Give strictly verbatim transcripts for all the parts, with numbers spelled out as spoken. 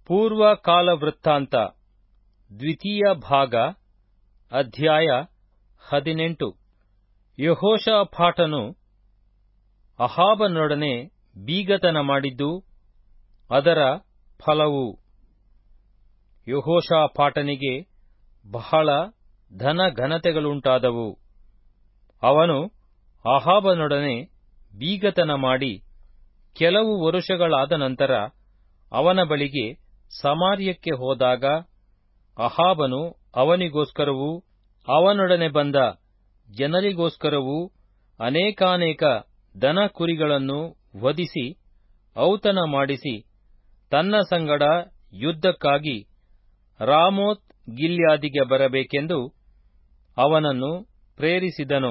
ಪೂರ್ವಕಾಲ ವೃತ್ತಾಂತ ದ್ವಿತೀಯ ಭಾಗ ಅಧ್ಯಾಯ ಹದಿನೆಂಟು. ಯೆಹೋಷಾಫಾಟನು ಅಹಾಬನೊಡನೆ ಬೀಗತನ ಮಾಡಿದ್ದು ಅದರ ಫಲವು. ಯೆಹೋಷಾಫಾಟನಿಗೆ ಬಹಳ ಧನ ಘನತೆಗಳುಂಟಾದವು. ಅವನು ಅಹಾಬನೊಡನೆ ಬೀಗತನ ಮಾಡಿ ಕೆಲವು ವರುಷಗಳಾದ ನಂತರ ಅವನ ಬಳಿಗೆ ಸಮಾರ್ಯಕ್ಕೆ ಹೋದಾಗ ಅಹಾಬನು ಅವನಿಗೋಸ್ಕರವೂ ಅವನೊಡನೆ ಬಂದ ಜನರಿಗೋಸ್ಕರವೂ ಅನೇಕಾನೇಕ ದನ ಕುರಿಗಳನ್ನು ವಧಿಸಿ ಔತಣ ಮಾಡಿಸಿ ತನ್ನ ಸಂಗಡ ಯುದ್ಧಕ್ಕಾಗಿ ರಾಮೋತ್ ಗಿಲ್ಯಾದಿಗೆ ಬರಬೇಕೆಂದು ಅವನನ್ನು ಪ್ರೇರಿಸಿದನು.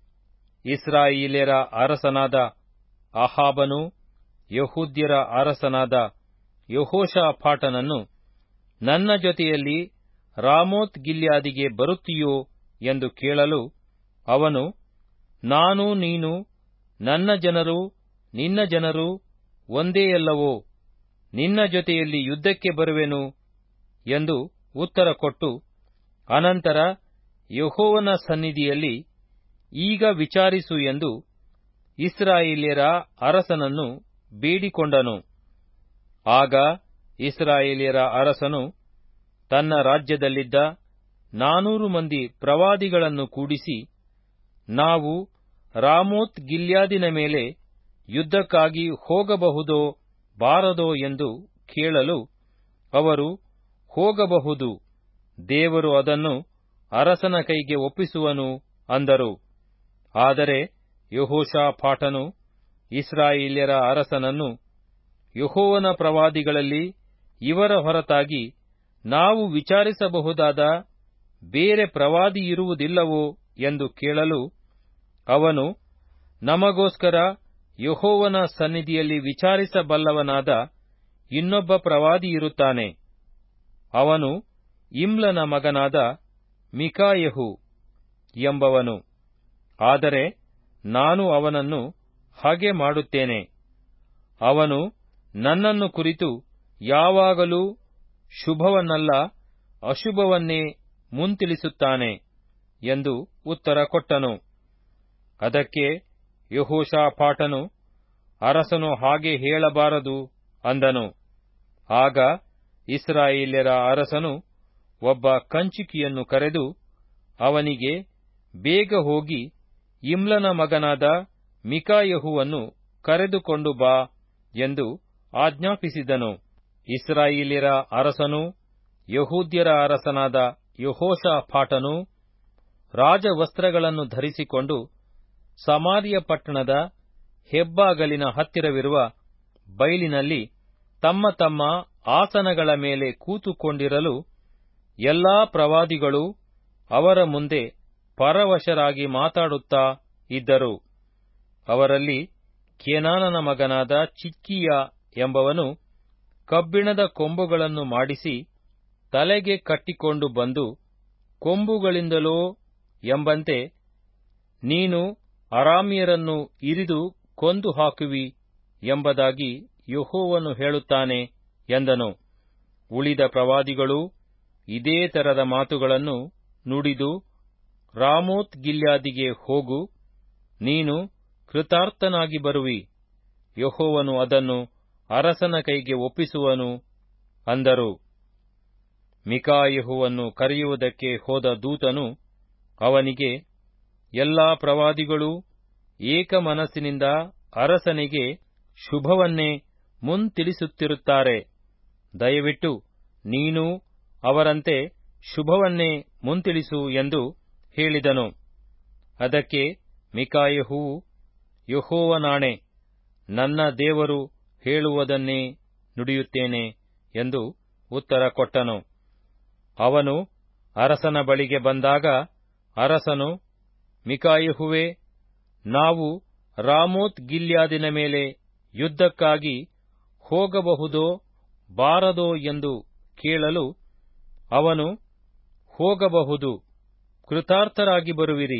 ಇಸ್ರಾಯೇಲ್ಯರ ಅರಸನಾದ ಅಹಾಬನು ಯೆಹೂದ್ಯರ ಅರಸನಾದ ಯೆಹೋಷಾಫಾಟನನ್ನು, ನನ್ನ ಜೊತೆಯಲ್ಲಿ ರಾಮೋತ್ ಗಿಲ್ಯಾದಿಗೆ ಬರುತ್ತೀಯೋ ಎಂದು ಕೇಳಲು, ಅವನು, ನಾನು ನೀನು ನನ್ನ ಜನರು ನಿನ್ನ ಜನರು ಒಂದೇ ಅಲ್ಲವೋ, ನಿನ್ನ ಜೊತೆಯಲ್ಲಿ ಯುದ್ಧಕ್ಕೆ ಬರುವೆನು ಎಂದು ಉತ್ತರ ಕೊಟ್ಟು, ಅನಂತರ ಯೆಹೋವನ ಸನ್ನಿಧಿಯಲ್ಲಿ ಈಗ ವಿಚಾರಿಸು ಎಂದು ಇಸ್ರಾಯೇಲ್ಯರ ಅರಸನನ್ನು ಬೇಡಿಕೊಂಡನು. ಆಗ ಇಸ್ರಾಯೇಲ್ಯರ ಅರಸನು ತನ್ನ ರಾಜ್ಯದಲ್ಲಿದ್ದ ನಾನೂರು ಮಂದಿ ಪ್ರವಾದಿಗಳನ್ನು ಕೂಡಿಸಿ, ನಾವು ರಾಮೋತ್ ಗಿಲ್ಯಾದಿನ ಮೇಲೆ ಯುದ್ಧಕ್ಕಾಗಿ ಹೋಗಬಹುದೋ ಬಾರದೋ ಎಂದು ಕೇಳಲು, ಅವರು, ಹೋಗಬಹುದು, ದೇವರು ಅದನ್ನು ಅರಸನ ಕೈಗೆ ಒಪ್ಪಿಸುವನು ಅಂದರು. ಆದರೆ ಯೆಹೋಷಾಫಾಟನು ಇಸ್ರಾಯೇಲ್ಯರ ಅರಸನನ್ನು, ಯೆಹೋವನ ಪ್ರವಾದಿಗಳಲ್ಲಿ ಇವರ ಹೊರತಾಗಿ ನಾವು ವಿಚಾರಿಸಬಹುದಾದ ಬೇರೆ ಪ್ರವಾದಿಯಿರುವುದಿಲ್ಲವೋ ಎಂದು ಕೇಳಲು, ಅವನು, ನಮಗೋಸ್ಕರ ಯೆಹೋವನ ಸನ್ನಿಧಿಯಲ್ಲಿ ವಿಚಾರಿಸಬಲ್ಲವನಾದ ಇನ್ನೊಬ್ಬ ಪ್ರವಾದಿಯಿರುತ್ತಾನೆ. ಅವನು ಇಮ್ಲನ ಮಗನಾದ ಮಿಕಾಯೆಹು ಎಂಬವನು. ಆದರೆ ನಾನು ಅವನನ್ನು ಹಾಗೆ ಮಾಡುತ್ತೇನೆ. ಅವನು ನನ್ನನ್ನು ಕುರಿತು ಯಾವಾಗಲೂ ಶುಭವನ್ನಲ್ಲ ಅಶುಭವನ್ನೇ ಮುಂತಿಳಿಸುತ್ತಾನೆ ಎಂದು ಉತ್ತರ ಕೊಟ್ಟನು. ಅದಕ್ಕೆ ಯೆಹೋಷಾಫಾಟನು, ಅರಸನು ಹಾಗೆ ಹೇಳಬಾರದು ಅಂದನು. ಆಗ ಇಸ್ರಾಯೇಲ್ಯರ ಅರಸನು ಒಬ್ಬ ಕಂಚುಕಿಯನ್ನು ಕರೆದು ಅವನಿಗೆ, ಬೇಗ ಹೋಗಿ ಇಮ್ಲನ ಮಗನಾದ ಮಿಕಾಯೆಹುವನ್ನು ಕರೆದುಕೊಂಡು ಬಾ ಎಂದು ಆಜ್ಞಾಪಿಸಿದನು. ಇಸ್ರಾಯೇಲ್ಯರ ಅರಸನೂ ಯೆಹೂದ್ಯರ ಅರಸನಾದ ಯೆಹೋಷಾಫಾಟನೂ ರಾಜವಸ್ತ್ರಗಳನ್ನು ಧರಿಸಿಕೊಂಡು ಸಮಾರ್ಯ ಪಟ್ಟಣದ ಹೆಬ್ಬಾಗಲಿನ ಹತ್ತಿರವಿರುವ ಬೈಲಿನಲ್ಲಿ ತಮ್ಮ ತಮ್ಮ ಆಸನಗಳ ಮೇಲೆ ಕೂತುಕೊಂಡಿರಲು, ಎಲ್ಲಾ ಪ್ರವಾದಿಗಳು ಅವರ ಮುಂದೆ ಪರವಶರಾಗಿ ಮಾತಾಡುತ್ತಾ ಇದ್ದರು. ಅವರಲ್ಲಿ ಕೇನಾನನ ಮಗನಾದ ಚಿದ್ಕೀಯ ಎಂಬವನು ಕಬ್ಬಿಣದ ಕೊಂಬುಗಳನ್ನು ಮಾಡಿಸಿ ತಲೆಗೆ ಕಟ್ಟಿಕೊಂಡು ಬಂದು, ಕೊಂಬುಗಳಿಂದಲೋ ಎಂಬಂತೆ ನೀನು ಅರಾಮ್ಯರನ್ನು ಇರಿದು ಕೊಂದು ಹಾಕುವಿ ಎಂಬುದಾಗಿ ಯೆಹೋವನು ಹೇಳುತ್ತಾನೆ ಎಂದನು. ಉಳಿದ ಪ್ರವಾದಿಗಳೂ ಇದೇ ತರದ ಮಾತುಗಳನ್ನು ನುಡಿದು, ರಾಮೋತ್ ಗಿಲ್ಯಾದಿಗೆ ಹೋಗು, ನೀನು ಕೃತಾರ್ಥನಾಗಿ ಬರುವಿ, ಯೆಹೋವನು ಅದನ್ನು ಅರಸನ ಕೈಗೆ ಒಪ್ಪಿಸುವನು ಅಂದರು. ಮಿಕಾಯೆಹುವನ್ನು ಕರೆಯುವುದಕ್ಕೆ ಹೋದ ದೂತನು ಅವನಿಗೆ, ಎಲ್ಲಾ ಪ್ರವಾದಿಗಳೂ ಏಕ ಮನಸ್ಸಿನಿಂದ ಅರಸನಿಗೆ ಶುಭವನ್ನೇ ಮುಂತಿಳಿಸುತ್ತಿರುತ್ತಾರೆ. ದಯವಿಟ್ಟು ನೀನೂ ಅವರಂತೆ ಶುಭವನ್ನೇ ಮುಂತಿಳಿಸು ಎಂದು ಹೇಳಿದನು. ಅದಕ್ಕೆ ಮಿಕಾಯೆಹುವು, ಯೆಹೋವನಾಣೆ, ನನ್ನ ದೇವರು ಹೇಳುವುದನ್ನೇ ನುಡಿಯುತ್ತೇನೆ ಎಂದು ಉತ್ತರ ಕೊಟ್ಟನು. ಅವನು ಅರಸನ ಬಳಿಗೆ ಬಂದಾಗ ಅರಸನು, ಮಿಕಾಯೆಹುವೇ, ನಾವು ರಾಮೋತ್ ಗಿಲ್ಯಾದಿನ ಮೇಲೆ ಯುದ್ಧಕ್ಕಾಗಿ ಹೋಗಬಹುದೋ ಬಾರದೋ ಎಂದು ಕೇಳಲು, ಅವನು, ಹೋಗಬಹುದು, ಕೃತಾರ್ಥರಾಗಿ ಬರುವಿರಿ,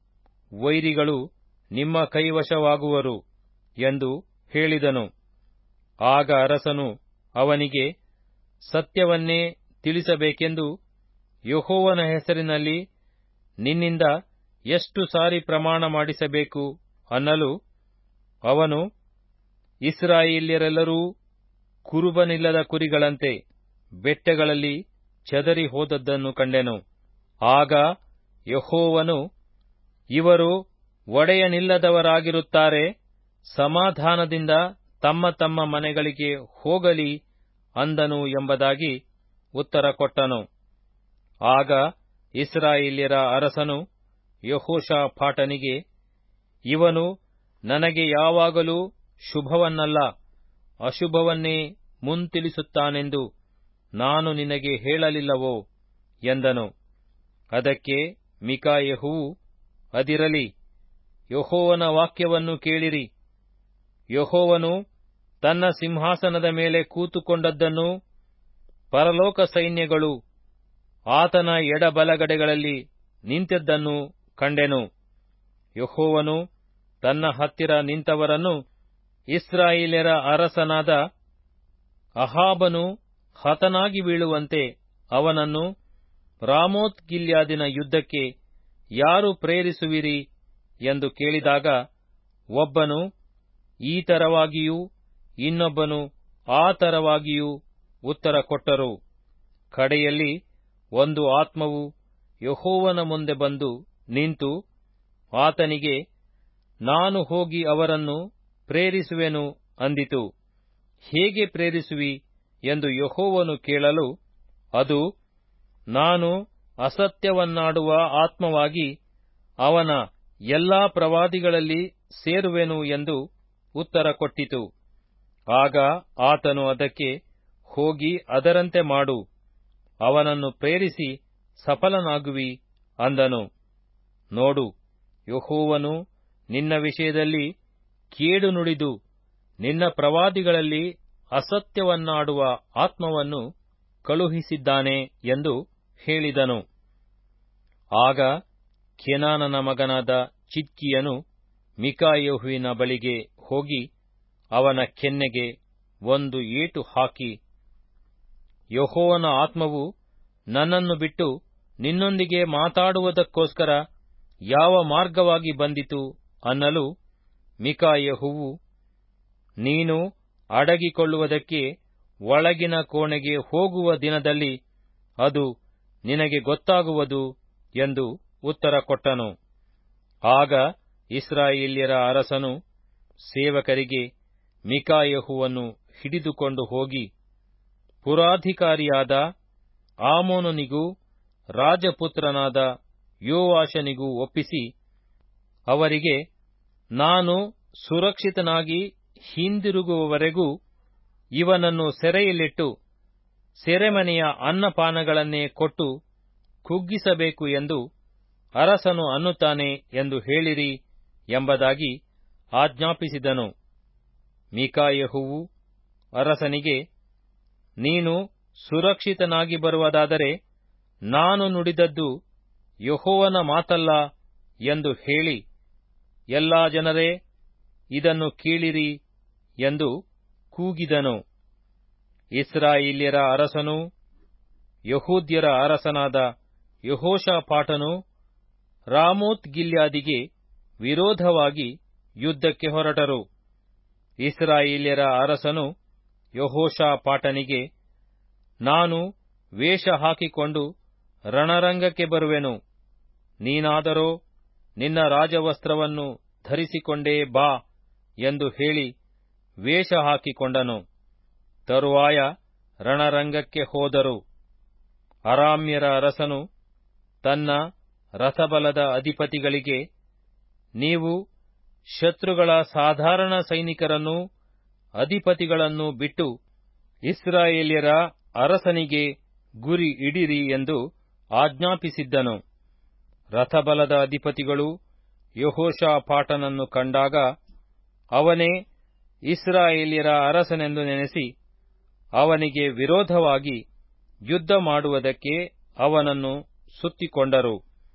ವೈರಿಗಳು ನಿಮ್ಮ ಕೈವಶವಾಗುವರು ಎಂದು ಹೇಳಿದನು. ಆಗ ಅರಸನು ಅವನಿಗೆ, ಸತ್ಯವನ್ನೇ ತಿಳಿಸಬೇಕೆಂದು ಯೆಹೋವನ ಹೆಸರಿನಲ್ಲಿ ನಿನ್ನಿಂದ ಎಷ್ಟು ಸಾರಿ ಪ್ರಮಾಣ ಮಾಡಿಸಬೇಕು ಅನ್ನಲು ಅವನು, ಇಸ್ರಾಯೇಲ್ಯರೆಲ್ಲರೂ ಕುರುಬನಿಲ್ಲದ ಕುರಿಗಳಂತೆ ಬೆಟ್ಟಗಳಲ್ಲಿ ಚದರಿ ಹೋದದ್ದನ್ನು ಕಂಡೆನು. ಆಗ ಯೆಹೋವನು, ಇವರು ಒಡೆಯನಿಲ್ಲದವರಾಗಿರುತ್ತಾರೆ, ಸಮಾಧಾನದಿಂದ ತಮ್ಮ ತಮ್ಮ ಮನೆಗಳಿಗೆ ಹೋಗಲಿ ಅಂದನು ಎಂಬುದಾಗಿ ಉತ್ತರ ಕೊಟ್ಟನು. ಆಗ ಇಸ್ರಾಯೇಲ್ಯರ ಅರಸನು ಯೆಹೋಷಾಫಾಟನಿಗೆ, ಇವನು ನನಗೆ ಯಾವಾಗಲೂ ಶುಭವನ್ನಲ್ಲ, ಅಶುಭವನ್ನೇ ಮುಂತಿಳಿಸುತ್ತಾನೆಂದು ನಾನು ನಿನಗೆ ಹೇಳಲಿಲ್ಲವೋ ಎಂದನು. ಅದಕ್ಕೆ ಮಿಕಾಯೆಹುವು, ಅದಿರಲಿ, ಯೆಹೋವನ ವಾಕ್ಯವನ್ನು ಕೇಳಿರಿ. ಯೆಹೋವನು ತನ್ನ ಸಿಂಹಾಸನದ ಮೇಲೆ ಕೂತುಕೊಂಡದ್ದನ್ನೂ ಪರಲೋಕ ಸೈನ್ಯಗಳು ಆತನ ಎಡಬಲಗಡೆಗಳಲ್ಲಿ ನಿಂತಿದ್ದನ್ನೂ ಕಂಡೆನು. ಯೆಹೋವನು ತನ್ನ ಹತ್ತಿರ ನಿಂತವರನ್ನು, ಇಸ್ರಾಯೇಲ್ಯರ ಅರಸನಾದ ಅಹಾಬನು ಹತನಾಗಿ ಬೀಳುವಂತೆ ಅವನನ್ನು ರಾಮೋತ್ ಗಿಲ್ಯಾದಿನ ಯುದ್ಧಕ್ಕೆ ಯಾರು ಪ್ರೇರಿಸುವಿರಿ ಎಂದು ಕೇಳಿದಾಗ, ಒಬ್ಬನು ಈ ತರವಾಗಿಯೂ ಇನ್ನೊಬ್ಬನು ಆ ತರವಾಗಿಯೂ ಉತ್ತರ ಕೊಟ್ಟರು. ಕಡೆಯಲ್ಲಿ ಒಂದು ಆತ್ಮವು ಯೆಹೋವನ ಮುಂದೆ ಬಂದು ನಿಂತು ಆತನಿಗೆ, ನಾನು ಹೋಗಿ ಅವರನ್ನು ಪ್ರೇರಿಸುವೆನು ಅಂದಿತು. ಹೇಗೆ ಪ್ರೇರಿಸುವಿ ಎಂದು ಯೆಹೋವನು ಕೇಳಲು, ಅದು, ನಾನು ಅಸತ್ಯವನ್ನಾಡುವ ಆತ್ಮವಾಗಿ ಅವನ ಎಲ್ಲಾ ಪ್ರವಾದಿಗಳಲ್ಲಿ ಸೇರುವೆನು ಎಂದು ಉತ್ತರ ಕೊಟ್ಟಿತು. ಆಗ ಆತನು ಅದಕ್ಕೆ, ಹೋಗಿ ಅದರಂತೆ ಮಾಡು, ಅವನನ್ನು ಪ್ರೇರಿಸಿ ಸಫಲನಾಗುವಿ ಅಂದನು. ನೋಡು, ಯೆಹೋವನು ನಿನ್ನ ವಿಷಯದಲ್ಲಿ ಕೇಡು ನುಡಿದು ನಿನ್ನ ಪ್ರವಾದಿಗಳಲ್ಲಿ ಅಸತ್ಯವನ್ನಾಡುವ ಆತ್ಮವನ್ನು ಕಳುಹಿಸಿದ್ದಾನೆ ಎಂದು ಹೇಳಿದನು. ಆಗ ಕೆನಾನನ ಮಗನಾದ ಚಿದ್ಕೀಯನು ಮಿಕಾಯೆಹುವಿನ ಬಳಿಗೆ ಹೋಗಿ ಅವನ ಕೆನ್ನೆಗೆ ಒಂದು ಏಟು ಹಾಕಿ, ಯೆಹೋವನ ಆತ್ಮವು ನನ್ನನ್ನು ಬಿಟ್ಟು ನಿನ್ನೊಂದಿಗೆ ಮಾತಾಡುವುದಕ್ಕೋಸ್ಕರ ಯಾವ ಮಾರ್ಗವಾಗಿ ಬಂದಿತು ಅನ್ನಲು, ಮಿಕಾಯೆಹುವು, ನೀನು ಅಡಗಿಕೊಳ್ಳುವುದಕ್ಕೆ ಒಳಗಿನ ಕೋಣೆಗೆ ಹೋಗುವ ದಿನದಲ್ಲಿ ಅದು ನಿನಗೆ ಗೊತ್ತಾಗುವುದು ಎಂದು ಉತ್ತರ ಕೊಟ್ಟನು. ಆಗ ಇಸ್ರಾಯೇಲ್ಯರ ಅರಸನು ಸೇವಕರಿಗೆ ಮಿಕಾಯೆಹುವನ್ನು ಹಿಡಿದುಕೊಂಡು ಹೋಗಿ ಪುರಾಧಿಕಾರಿಯಾದ ಆಮೋನನಿಗೂ ರಾಜಪುತ್ರನಾದ ಯೋವಾಷನಿಗೂ ಒಪ್ಪಿಸಿ, ಅವರಿಗೆ, ನಾನು ಸುರಕ್ಷಿತನಾಗಿ ಹಿಂದಿರುಗುವವರೆಗೂ ಇವನನ್ನು ಸೆರೆಯಲ್ಲಿಟ್ಟು ಸೆರೆಮನೆಯ ಅನ್ನಪಾನಗಳನ್ನೇ ಕೊಟ್ಟು ಕುಗ್ಗಿಸಬೇಕು ಎಂದು ಅರಸನು ಅನ್ನುತ್ತಾನೆ ಎಂದು ಹೇಳಿರಿ ಎಂಬುದಾಗಿ ಆಜ್ಞಾಪಿಸಿದನು. ಮಿಕಾಯೆಹುವು ಅರಸನಿಗೆ, ನೀನು ಸುರಕ್ಷಿತನಾಗಿ ಬರುವುದಾದರೆ ನಾನು ನುಡಿದದ್ದು ಯೆಹೋವನ ಮಾತಲ್ಲ ಎಂದು ಹೇಳಿ, ಎಲ್ಲಾ ಜನರೇ ಇದನ್ನು ಕೇಳಿರಿ ಎಂದು ಕೂಗಿದನು. ಇಸ್ರಾಯೇಲ್ಯರ ಅರಸನೂ ಯೆಹೂದ್ಯರ ಅರಸನಾದ ಯೆಹೋಷಾಫಾಟನು ರಾಮೋತ್ ಗಿಲ್ಯಾದಿಗೆ ವಿರೋಧವಾಗಿ ಯುದ್ಧಕ್ಕೆ ಹೊರಟರು. ಇಸ್ರಾಯೇಲ್ಯರ ಅರಸನು ಯೆಹೋಷಾಫಾಟನಿಗೆ, ನಾನು ವೇಷ ಹಾಕಿಕೊಂಡು ರಣರಂಗಕ್ಕೆ ಬರುವೆನು, ನೀನಾದರೋ ನಿನ್ನ ರಾಜವಸ್ತ್ರವನ್ನು ಧರಿಸಿಕೊಂಡೇ ಬಾ ಎಂದು ಹೇಳಿ ವೇಷ ಹಾಕಿಕೊಂಡನು. ತರುವಾಯ ರಣರಂಗಕ್ಕೆ ಹೋದರು. ಅರಾಮ್ಯರ ಅರಸನು ತನ್ನ ರಥಬಲದ ಅಧಿಪತಿಗಳಿಗೆ, ನೀವು ಶತ್ರುಗಳ ಸಾಧಾರಣ ಸೈನಿಕರನ್ನೂ ಅಧಿಪತಿಗಳನ್ನೂ ಬಿಟ್ಟು ಇಸ್ರಾಯೇಲ್ಯರ ಅರಸನಿಗೆ ಗುರಿ ಇಡಿರಿ ಎಂದು ಆಜ್ಞಾಪಿಸಿದ್ದನು. ರಥಬಲದ ಅಧಿಪತಿಗಳು ಯೆಹೋಷಾಫಾಟನನ್ನು ಕಂಡಾಗ ಅವನೇ ಇಸ್ರಾಯೇಲ್ಯರ ಅರಸನೆಂದು ನೆನೆಸಿ ಅವನಿಗೆ ವಿರೋಧವಾಗಿ ಯುದ್ಧ ಮಾಡುವುದಕ್ಕೆ ಅವನನ್ನು ಸುತ್ತಿಕೊಂಡರು.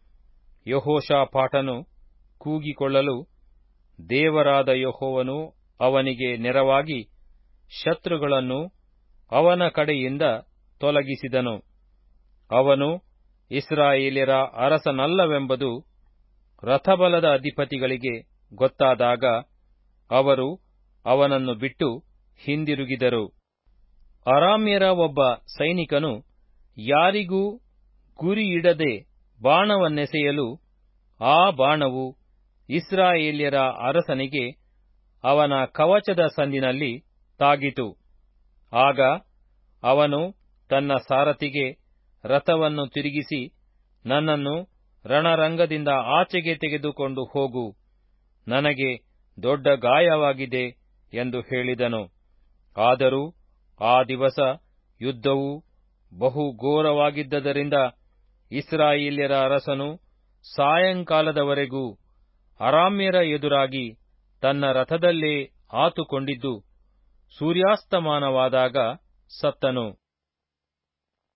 ಯೆಹೋಷಾಫಾಟನು ಕೂಗಿಕೊಳ್ಳಲು ದೇವರಾದ ಯೆಹೋವನು ಅವನಿಗೆ ನೆರವಾಗಿ ಶತ್ರುಗಳನ್ನು ಅವನ ಕಡೆಯಿಂದ ತೊಲಗಿಸಿದನು. ಅವನು ಇಸ್ರಾಯೇಲ್ಯರ ಅರಸನಲ್ಲವೆಂಬುದು ರಥಬಲದ ಅಧಿಪತಿಗಳಿಗೆ ಗೊತ್ತಾದಾಗ ಅವರು ಅವನನ್ನು ಬಿಟ್ಟು ಹಿಂದಿರುಗಿದರು. ಅರಾಮ್ಯರ ಒಬ್ಬ ಸೈನಿಕನು ಯಾರಿಗೂ ಗುರಿಯಿಡದೆ ಬಾಣವನ್ನೆಸೆಯಲು ಆ ಬಾಣವು ಇಸ್ರಾಯೇಲ್ಯರ ಅರಸನಿಗೆ ಅವನ ಕವಚದ ಸಂದಿನಲ್ಲಿ ತಾಗಿತು. ಆಗ ಅವನು ತನ್ನ ಸಾರಥಿಗೆ, ರಥವನ್ನು ತಿರುಗಿಸಿ ನನ್ನನ್ನು ರಣರಂಗದಿಂದ ಆಚೆಗೆ ತೆಗೆದುಕೊಂಡು ಹೋಗು, ನನಗೆ ದೊಡ್ಡ ಗಾಯವಾಗಿದೆ ಎಂದು ಹೇಳಿದನು. ಆದರೂ ಆ ದಿವಸ ಯುದ್ಧವು ಬಹು ಘೋರವಾಗಿದ್ದರಿಂದ ಇಸ್ರಾಯೇಲ್ಯರ ಅರಸನು ಸಾಯಂಕಾಲದವರೆಗೂ ಅರಾಮ್ಯರ ಎದುರಾಗಿ ತನ್ನ ರಥದಲ್ಲೇ ಆತುಕೊಂಡಿದ್ದು ಸೂರ್ಯಾಸ್ತಮಾನವಾದಾಗ ಸತ್ತನು.